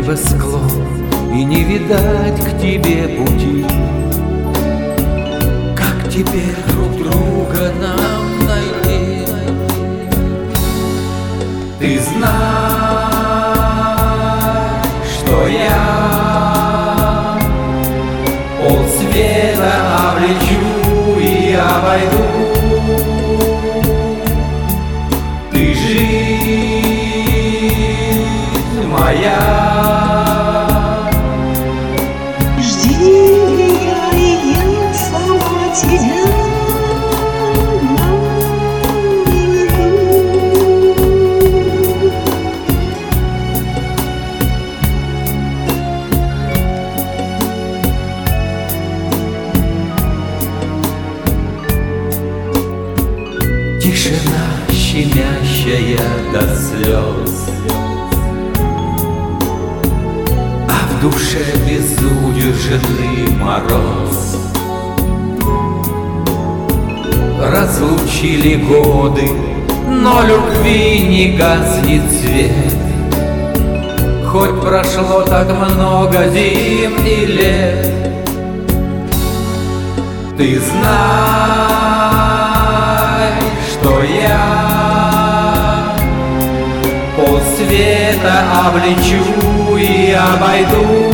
небосклон, и не видать к тебе пути. Как теперь друг друга нам найти? Ты знаешь, что я полсвета облечу и обойду. Ты жизнь моя. Жди меня, и я сама тебя найду. Тишина, щемящая до слез, а в душе безудержный мороз. Разлучили годы, но любви не гаснет свет. Хоть прошло так много зим и лет. Ты знаешь, что я полсвета облечу и обойду.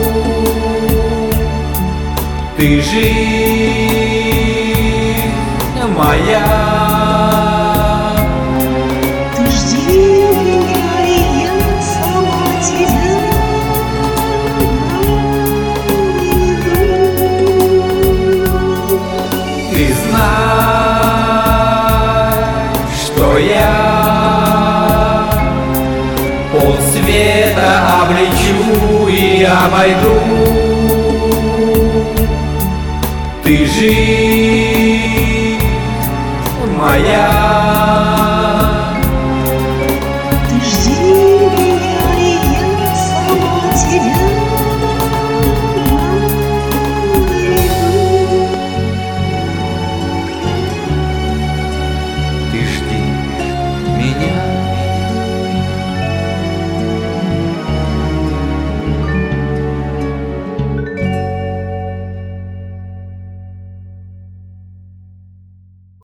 Ты жизнь моя. Ты жди меня, и я сама тебя найду. Ты знаешь, что я полсвета облечу и обойду. Ты жизнь моя.